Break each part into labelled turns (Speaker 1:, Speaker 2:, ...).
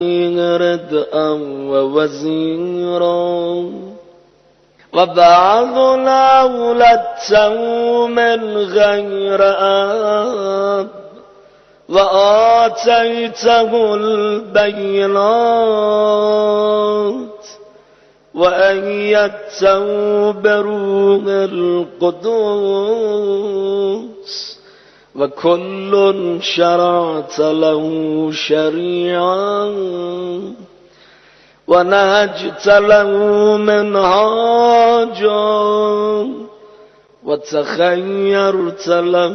Speaker 1: ردءا ووزيرا وبعض أولدته من غير أب وآتيته البينات وأيدته بروح القدس وكل شرعت له شريعا ونهجت له منهاجا وتخيرت له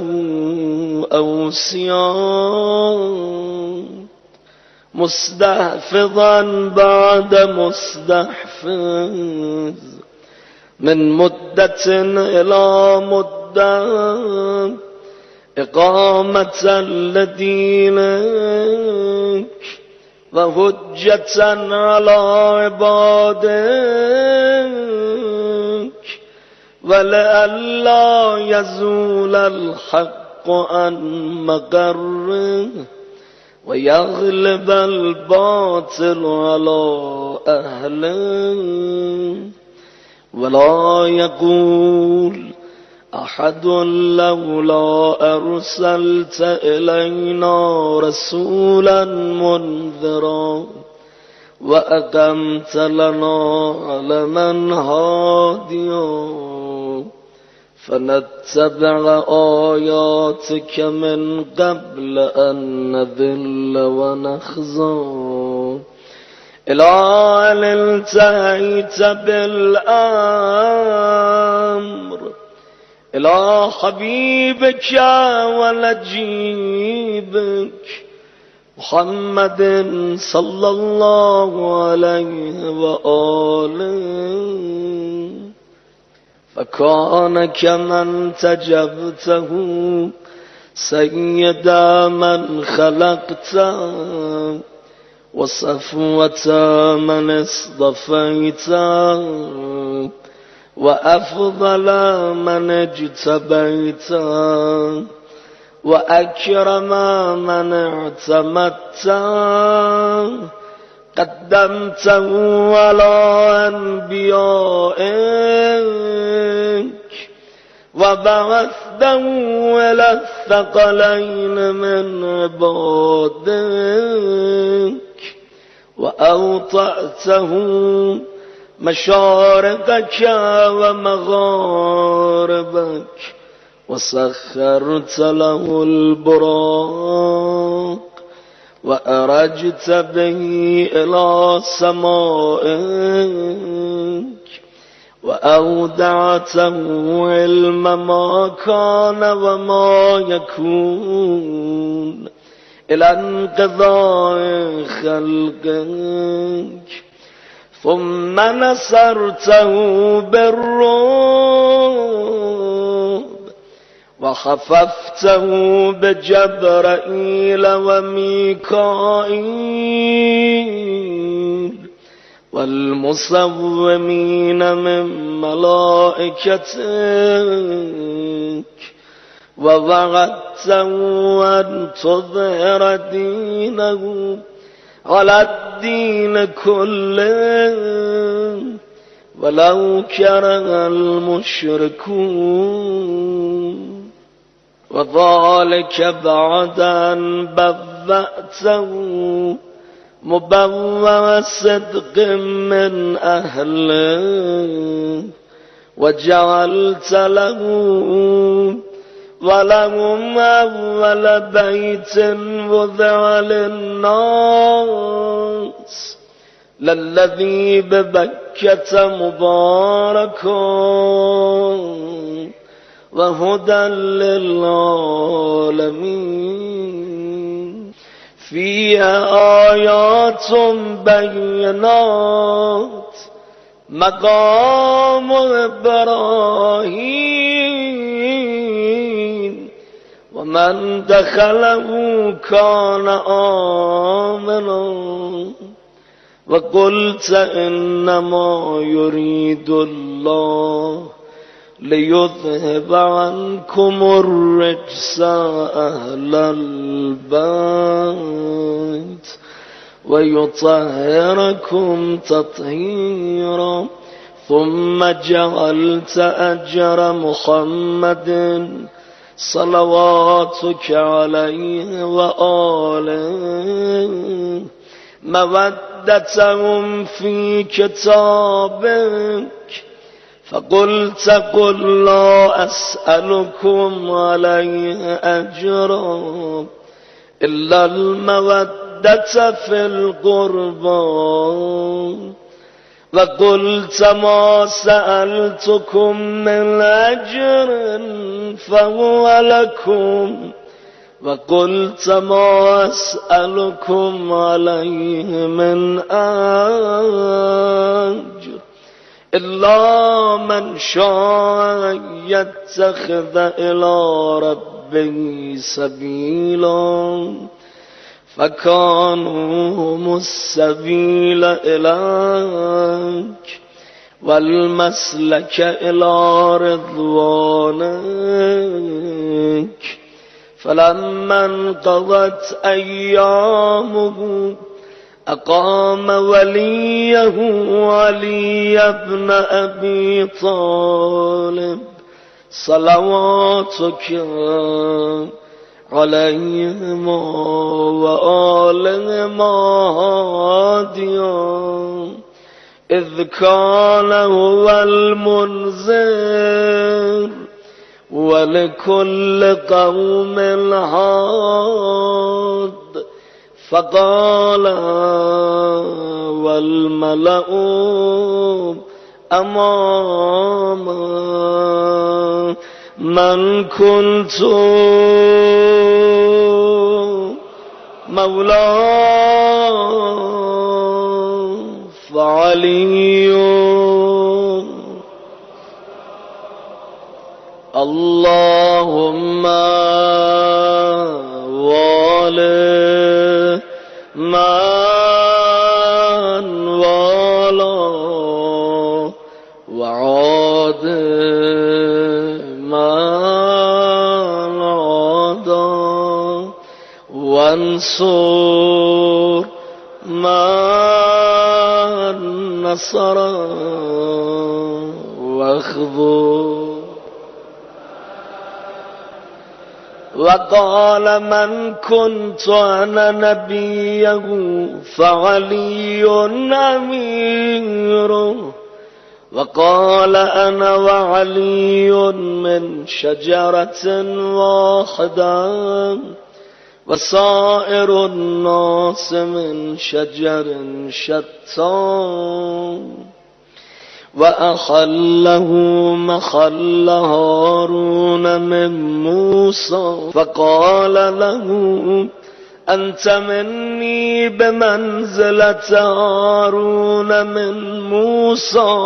Speaker 1: أوصيا مستحفظا بعد مستحفظ من مدة إلى مدة إقامة لدينك وحجة على عبادك ولئلا يزول الحق عن مقره ويغلب الباطل على أهله ولا يقول أحد لولا أرسلت إلينا رسولا منذرا وأقمت لنا علما هاديا فنتبع آياتك من قبل أن نذل ونخزى إلى أن انتهيت بالأمر إلى حبيبك ونجيبك محمد صلى الله عليه وآله فكان كمن تجبته سيد من خلقته وصفوة من اصطفيته وأفضل من اجتبيته وأكرم من اعتمدته قدمته على أنبيائك وبعثته إلى الثقلين من عبادك وأوطأته مشارقك ومغاربك وسخرت له البراق وأرجت به إلى سمائك وأودعته علم ما كان وما يكون إلى انقضاء خلقك ثم نصرته بالرعب وخففته بجبرائيل وميكائيل والمصومين من ملائكتك ووعدته أن تظهر دينه على الدين كله ولو كره المشركون وذلك بعد أن بوأته مبوأ صدق من أهله وجعلت له ولهم أول بيت وضع للناس للذي ببكة مباركا وهدى للعالمين فيها آيات بينات مقام إبراهيم ومن دخله كان آمنا وقلت إنما يريد الله ليذهب عنكم الرجس أهل البيت ويطهركم تطهيرا ثم جعلت أجر محمد صلواتك عليه وآله مودتهم في كتابك فقلت قل لا أسألكم عليه أجرا إلا المودة في القربى وقلت ما سألتكم من أجر فهو لكم وقلت ما أسألكم عليه من أجر إلا من شاء يتخذ إلى ربه سبيلا فكانوا السبيل إليك والمسلك إلى رضوانك فلما انقضت أيامه أقام وليه علي بن أبي طالب صلواتك عليهما وآلهما هاديا إذ كان هو المنذر ولكل قوم هاد فقال والملأ أماما من كنت مولاه فعلي اللهم والي من والاه وعاد من عاداه وانصر من نصر واخذل وقال من كنت أنا نبيه فعلي أميره وقال أنا وعلي من شجرة واحدة وسائر الناس من شجر شتى وأخله محل هارون من موسى فقال له أنت مني بمنزلة هارون من موسى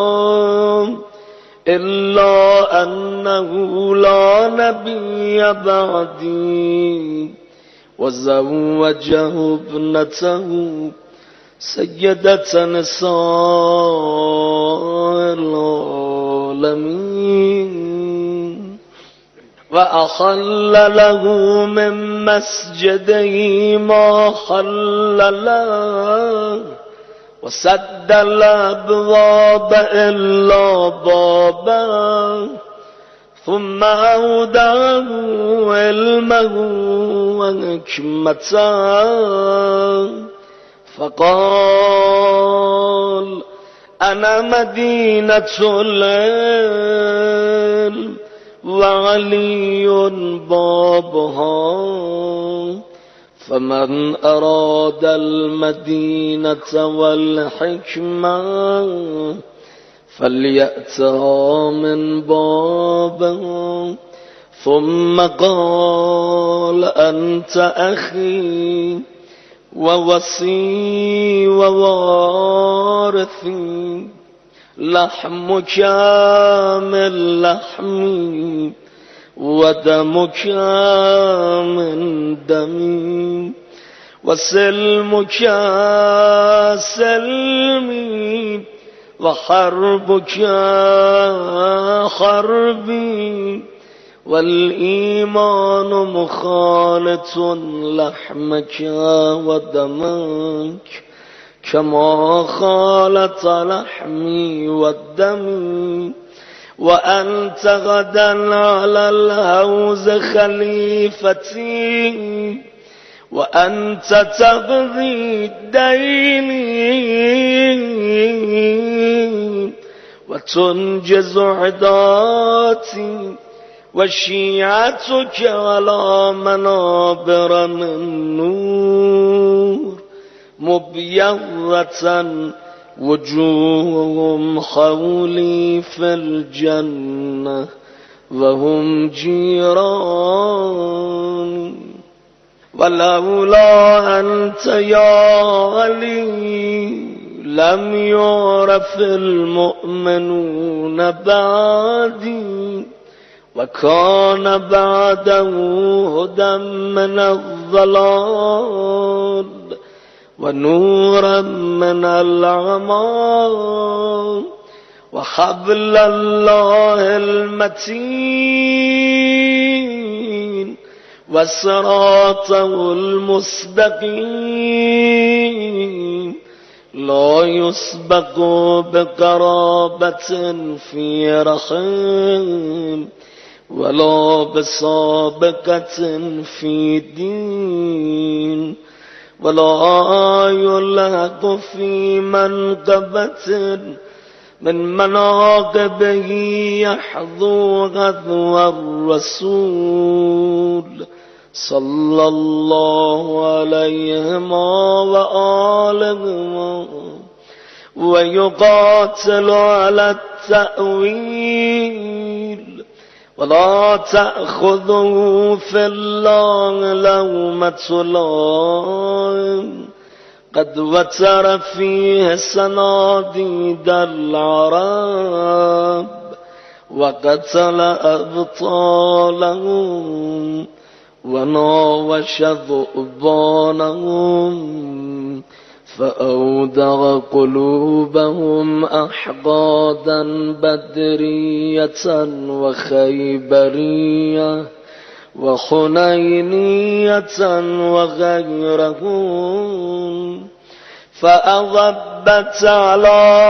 Speaker 1: إلا أنه لا نبي بعدي وزوجه ابنته سيدة نساء العالمين وأحل له من مسجده ما حل له وسد الأبواب إلا بابا ثم أودعه علمه وحكمته فقال أنا مدينة العلم وعلي بابها فمن أراد المدينة والحكمة فليأتها من بابها ثم قال أنت أخي ووصي ووارثي لحمك من لحمي ودمك من دمي وسلمك سلمي وحربك حربي والإيمان مخالط لحمك ودمك كما خالط لحمي ودمي، وأنت غدا على الهوز خليفتي، وأنت تقضي ديني وتنجز عداتي، وشيعتك على منابر من نور مبيضة، وجوههم حولي في الجنة وهم جيران. ولولا أنت يا علي لم يعرف المؤمنون بعدي، وكان بعده هدى من الضلال ونورا من العمى، وحبل الله المتين وصراطه المستقيم، لا يسبق بقرابة في رحم ولا بسابقة في دين، ولا يلحق في منقبة من مناقبه يحظو غثو الرسول صلى الله عليهما وآلهما، ويقاتل على التأويل، ولا تأخذه في الله لومة لائم، قد وتر فيه صناديد العرب، وقتل أبطالهم وناوش ذؤبانهم، فأودع قلوبهم أحقادا بدرية وخيبرية وحنينية وغيرهم، فأغبت على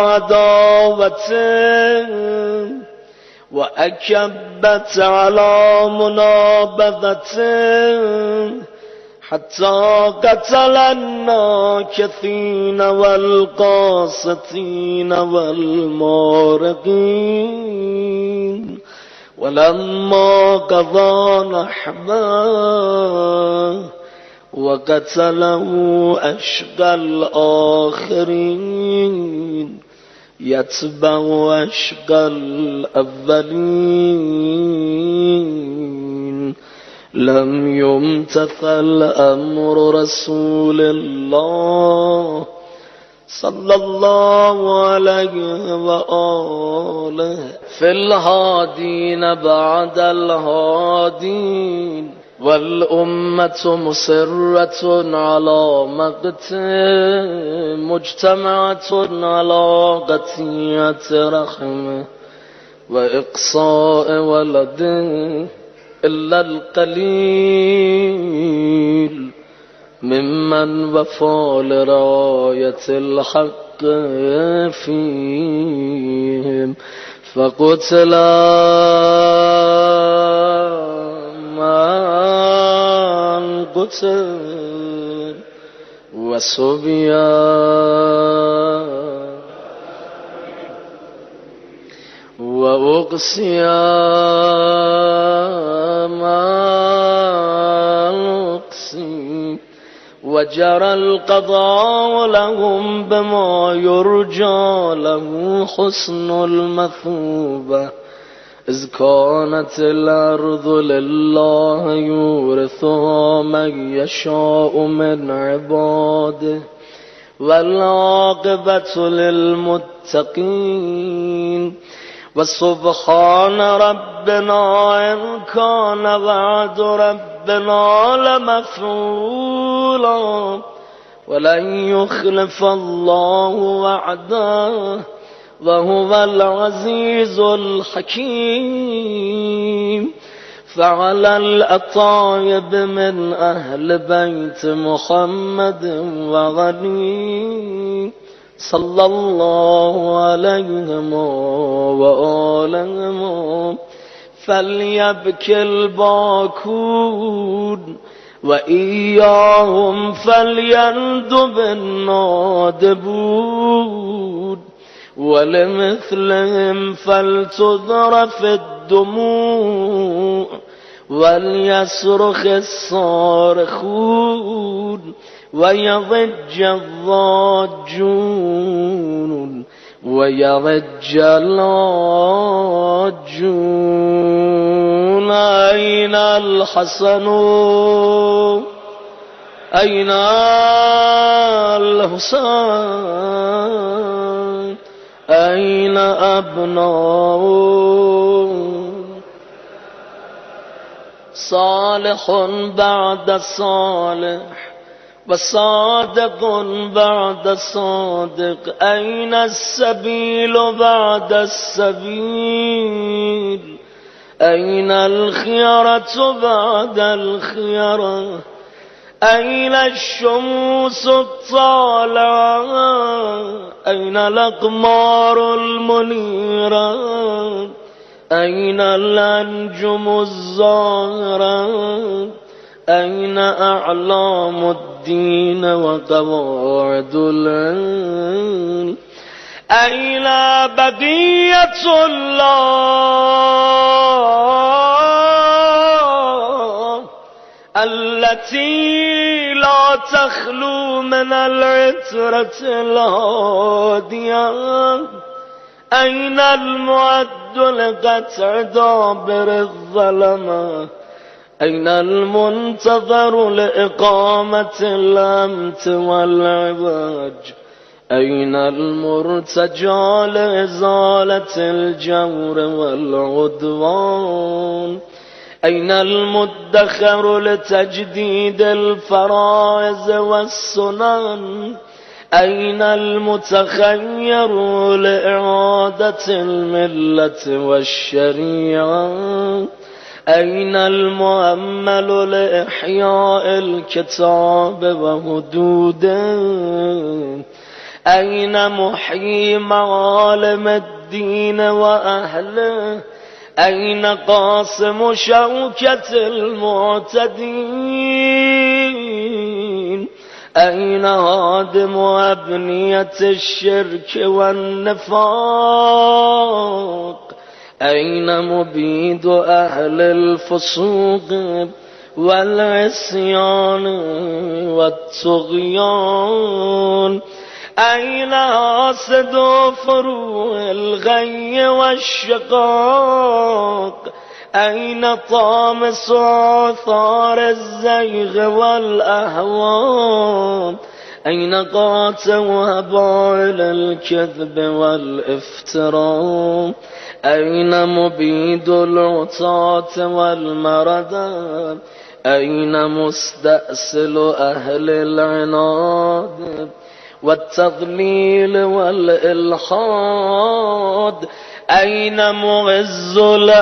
Speaker 1: عداوته وأكبت على منابذته، حتى قتل الناكثين والقاسطين والمارقين. ولما قضى نحبه وقتله أشقى الآخرين يتبع أشقى الأولين، لم يمتثل أمر رسول الله صلى الله عليه وآله في الهادين بعد الهادين، والأمة مصرة على مقته مجتمعة على قطيعة رحمه وإقصاء ولده، إلا القليل ممن وفى لراية الحق فيهم، فقتل من قتل وصبي وأقصي ما أقصي، وجرى القضاء لهم بما يرجى له حسن المثوبة، إذ كانت الأرض لله يورثها من يشاء من عباده، والعاقبة للمتقين. وسبحان ربنا إن كان وعد ربنا لمفعولا، ولن يخلف الله وعده وهو العزيز الحكيم. فعلى الأطايب من أهل بيت محمد وغني صلى الله عليهم وآلهم فليبكي الباكون وإياهم فليندب النادبون ولمثلهم فلتذرف الدموع وليصرخ الصارخون ويضج الضاجون ويضج اللاجون. أين الحسن أين الحسين أين أبناء صالح بعد صالح وصادق بعد صادق أين السبيل بعد السبيل أين الخيرة بعد الخيرة أين الشموس الطالعة أين الأقمار المنيرة أين الأنجم الزاهرة أين أعلام الدين وقواعد العلم أين بقية الله التي لا تخلو من العترة الهادية أين المعد لقطع دابر الظلمة أين المنتظر لإقامة الأمت والعواج أين المرتجى لإزالة الجور والعدوان أين المدخر لتجديد الفرائض والسنن أين المتخير لإعادة الملة والشريعة أين المؤمل لإحياء الكتاب وهدوده أين محيي معالم الدين وأهله أين قاسم شوكة المعتدين أين هادم أبنية الشرك والنفاق أين مبيد أهل الفسوق والعصيان والطغيان أين حاسد فروع الغي والشقاق أين طامس آثار الزيغ والأهواء أين قاتوا هبائل الكذب والافتراء أين مبيد العطاة والمردى أين مستأصل أهل العناد والتضليل والإلحاد أين معز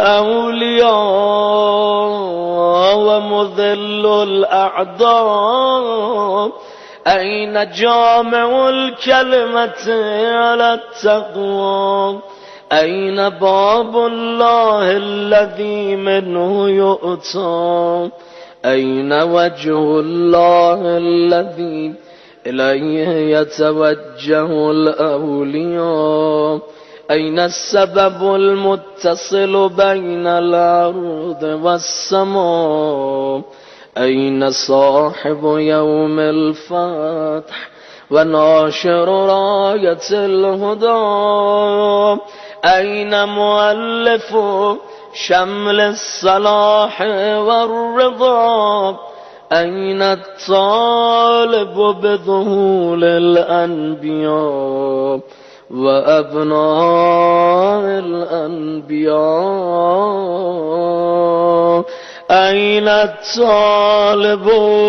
Speaker 1: الأولياء ومذل الأعداء أين جامع الكلمة على التقوى أين باب الله الذي منه يؤتى أين وجه الله الذي إليه يتوجه الأولياء أين السبب المتصل بين الأرض والسماء أين صاحب يوم الفتح وناشر راية الهدى أين مؤلف شمل الصلاح والرضا أين الطالب بذهول الأنبياء وأبناء الأنبياء أين الطالب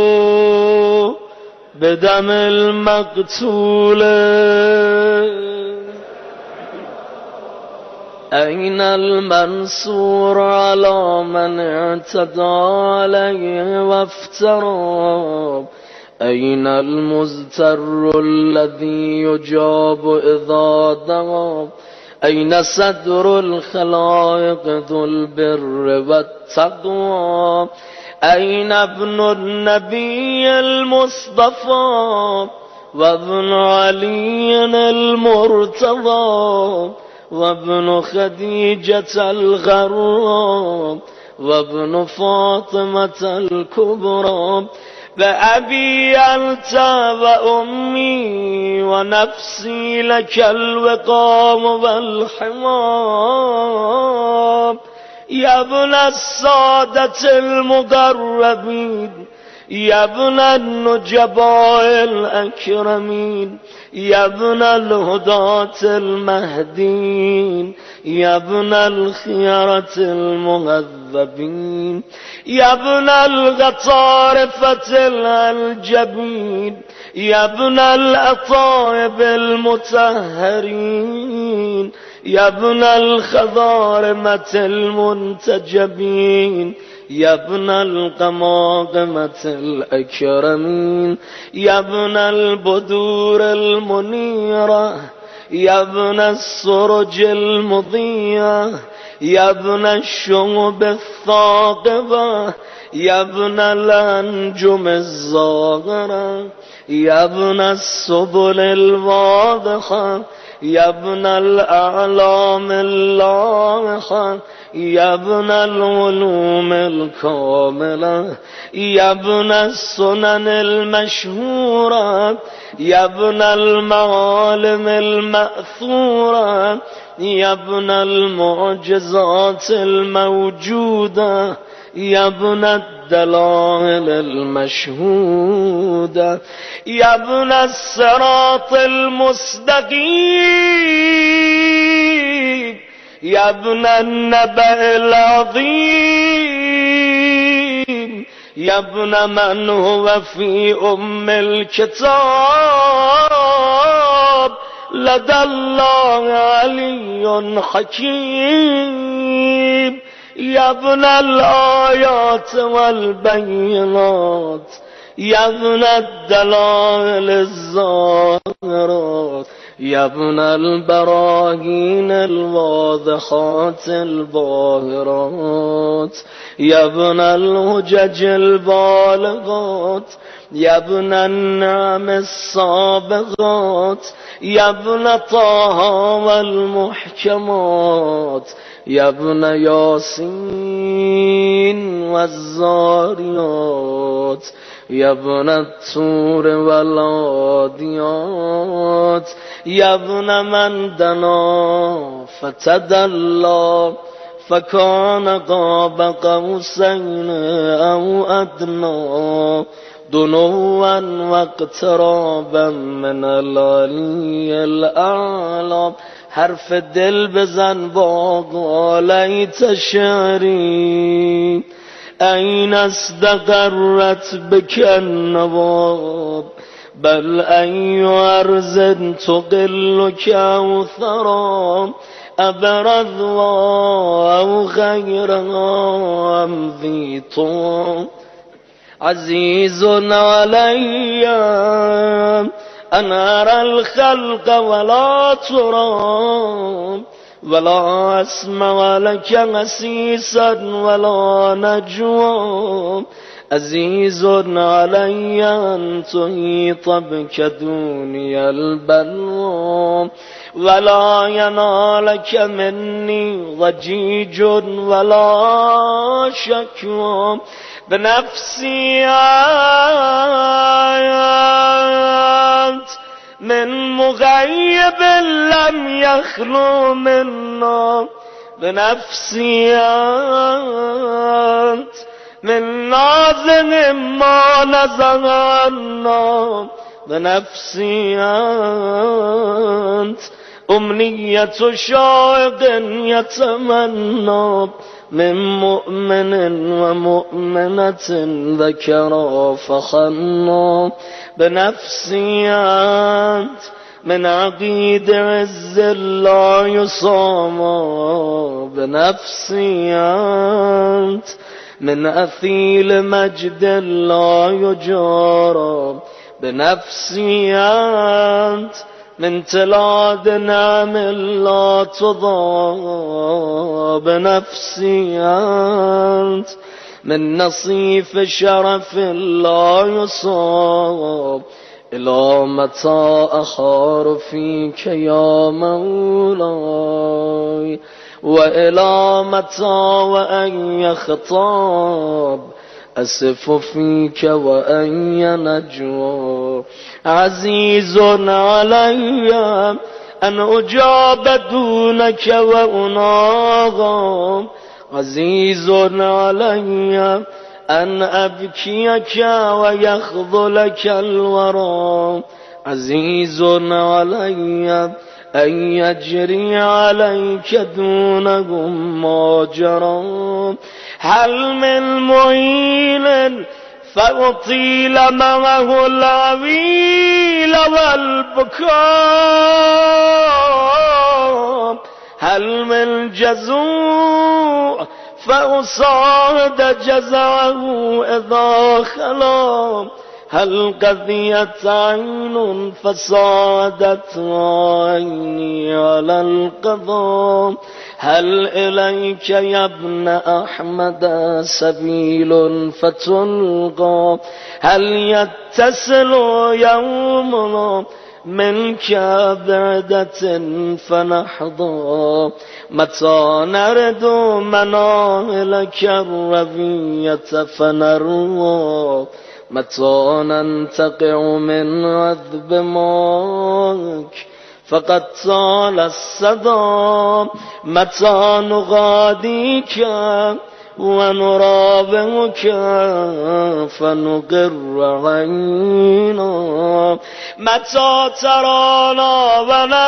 Speaker 1: بدم المقتول أين المنصور على من اعتدى عليه وافترى أين المزتر الذي يجاب إذا دعا أين صدر الخلائق ذو البر والتقوى أين ابن النبي المصطفى وابن علي المرتضى وابن خديجة الغراء وابن فاطمة الكبرى بأبي أنت وأمي ونفسي لك الوقام والحمام يا ابن السادة المقربين يا ابن النجباء الأكرمين يا ابن الهداة المهدين يا ابن الخيرة المهذبين يا ابن الغطارفة الجبين يا ابن الأطايب المطهرين يا ابن الخضارمة المنتجبين يا ابن القماقمة الأكرمين يا ابن البدور المنيرة يا ابن السرج المضيئة يا ابن الشعب الثاقبة يا ابن الأنجم الزاغرة يا ابن السبل الواضحة يا ابن الأعلام اللاحة يا ابن العلوم الكاملة يا ابن السنن المشهورة يا ابن المعالم المأثورة يا ابن المعجزات الموجودة يا ابن الدلائل المشهودة يا ابن الصراط المستقيم يا ابن النبأ العظيم يا ابن من هو في أم الكتاب لدى الله علي حكيم يا ابن الآيات والبينات يا ابن الدلائل الظاهرات يا ابن البراهين الواضحات الباهرات يا ابن الهجج البالغات يا ابن النعم السابغات يا ابن طه والمحكمات يا ابن ياسين والزاريات يا ابن الطور والعاديات يا ابن من دنا فتدلى فكان قاب قوسين أو أدنى دنوا واقترابا من العلي الأعلى حرف دل بزن باقا ليت شعري أين استقرت بك النواب بل أي أرز تقلك أو ثرى أبرد أو غيرها أم ذي طعم عزيز علي أن أرى الخلق ولا ترى ولا أسمع لك مسيسا ولا نجوى عزيز علي أن تحيط بك دوني البلوى ولا ينالك مني ضجيج ولا شكوى بنفسي أنت من مغيب لم يخلو منا بنفسي أنت من نازل ما نزغنا بنفسي أنت أمنية شائق يتمنى من مؤمن ومؤمنة ذكرا فخنا بنفسي أنت من عقيد عز لا يصام بنفسي أنت من أثيل مجد لا يجار بنفسي أنت من تلاد نعم لا تضار بنفسي أنت من نصيف شرف لا يصاب إلى متى أخار فيك يا مولاي وإلى متى وأن يخطاب أسف فيك وأن ينجو عزيز علي أن أجاب دونك وأناغم عزيز علي أن أبكيك ويخذلك الورى عزيز علي أن يجري عليك دونهم ماجرا هل من معين فأطيل معه العويل والبكاء هل من جزوع فأصاد جزعه إذا خلا هل قضيت عين فصادت عيني على القضاء هل إليك يا ابن أحمد سبيل فتلقى هل يتصل يوم منك بعدة فنحظى متى نرد مناهلك الربية فنروى متى ننتقع من عذب ماك فقد طال الصدى متى نغاديك ونرابعك فنقر عينا متى ترانا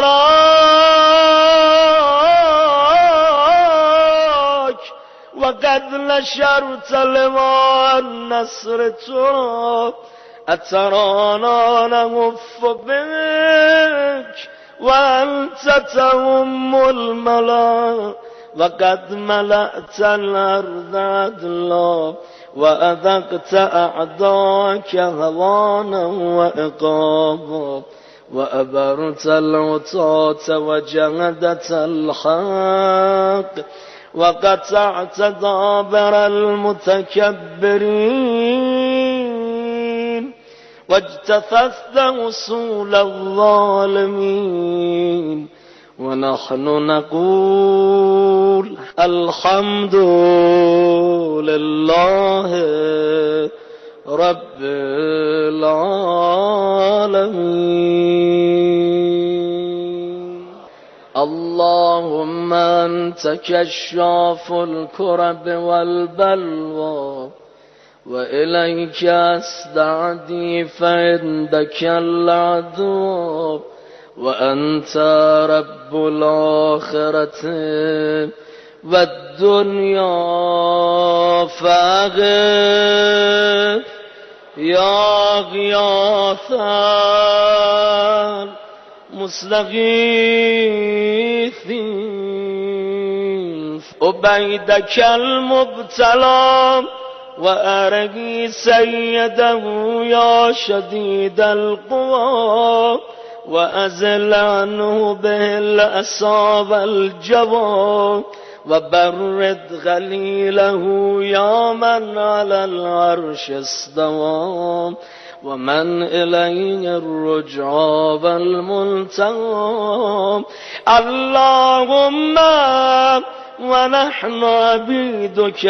Speaker 1: ونراك وقد نشرت لواء النصر ترى أترانا نغف بك وأنت تهم الملا وقد ملأت الأرض عدلا وأذقت أعداك هوانا وإقابا وأبرت العطاة وجهدت الحق وقطعت دابر المتكبرين واجتثثت وصول الظالمين ونحن نقول الحمد لله رب العالمين اللهم أنت كشاف الكرب والبلوى وإليك أستعدي فعندك العدو وأنت رب الآخرة والدنيا فاغث يا غياث المستغيثين أبيدك المبتلى وأرقي سيده يا شديد القوى وأزل عنه به الأسى والجوى وبرد غليله يا من على العرش استوى ومن إليه الرجعى والملتقى اللهم ونحن عبيدك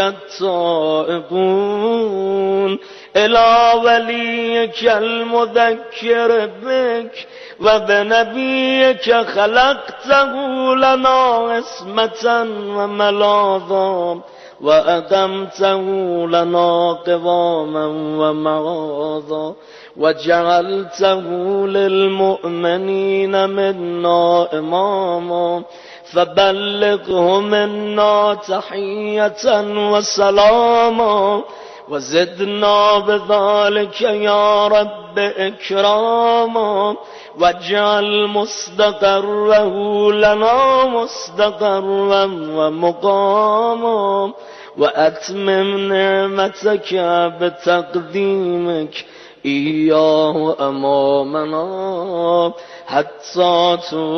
Speaker 1: التائبون إلى وليك المذكر بك وبنبيك خلقته لنا عصمة وملاذا وأقمته لنا قواما ومعاذا وجعلته للمؤمنين منا إماما فبلغه منا تحية وسلاما وزدنا بذلك يا رب إكراما واجعل مستقره لنا مستقرا ومقاما وأتمم نعمتك بتقديمك إياه أمامنا حتى